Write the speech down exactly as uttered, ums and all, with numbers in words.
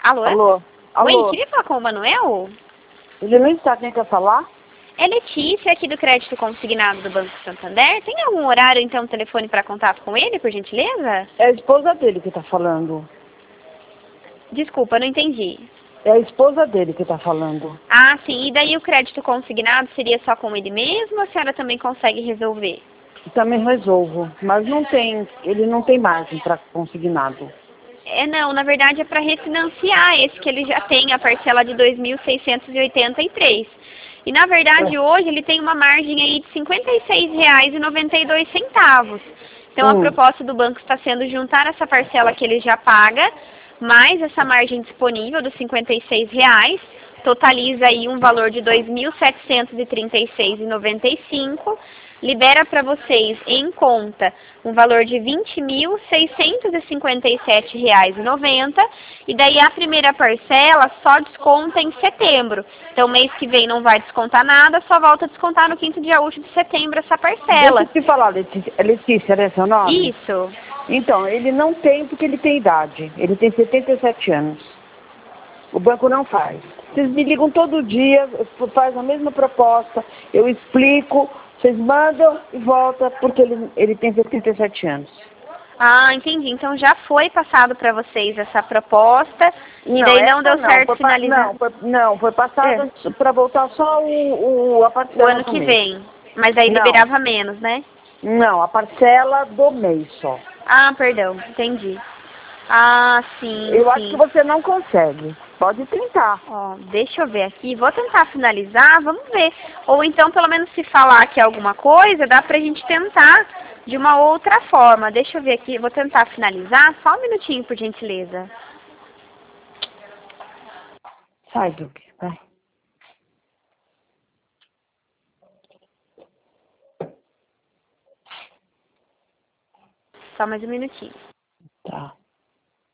Alô? Alô? Oi, Alô? queria falar com o Manuel? Ele não está, quem quer falar? É Letícia, aqui do Crédito Consignado do Banco Santander. Tem algum horário, então, telefone para contato com ele, por gentileza? É a esposa dele que está falando. Desculpa, não entendi. É a esposa dele que está falando. Ah, sim. E daí o crédito consignado seria só com ele mesmo ou a senhora também consegue resolver? Também resolvo, mas não tem, ele não tem margem para consignado. É, não, na verdade é para refinanciar esse que ele já tem, a parcela de dois mil seiscentos e oitenta e três. E na verdade É. hoje ele tem uma margem aí de cinquenta e seis reais e noventa e dois centavos. Então a Hum. proposta do banco está sendo juntar essa parcela que ele já paga, mais essa margem disponível dos cinquenta e seis reais, totaliza aí um valor de dois mil setecentos e trinta e seis reais e noventa e cinco, libera para vocês em conta um valor de vinte mil seiscentos e cinquenta e sete reais e noventa, e daí a primeira parcela só desconta em setembro. Então mês que vem não vai descontar nada, só volta a descontar no quinto dia útil de setembro essa Deixa parcela. eu te falar, Letícia, é Letícia, né, seu nome? Isso. Então, ele não tem porque ele tem idade. Ele tem setenta e sete anos. O banco não faz. Vocês me ligam todo dia, faz a mesma proposta, eu explico, vocês mandam e volta, porque ele, ele tem setenta e sete anos. Ah, entendi. Então já foi passado para vocês essa proposta e Não, daí não essa deu não, certo foi, pa- finalizar não, foi, não, foi passada é, para voltar só o, o, a o parcela ano do que mês. vem. Mas daí Não, liberava menos, né? não, a parcela do mês só. Ah, perdão, entendi. Ah, sim, Eu acho que sim. você não consegue. Pode tentar. Ó, deixa eu ver aqui, vou tentar finalizar, vamos ver. Ou então, pelo menos se falar aqui alguma coisa, dá pra gente tentar de uma outra forma. Deixa eu ver aqui, vou tentar finalizar, só um minutinho, por gentileza. Sai, Duque, vai. Só mais um minutinho.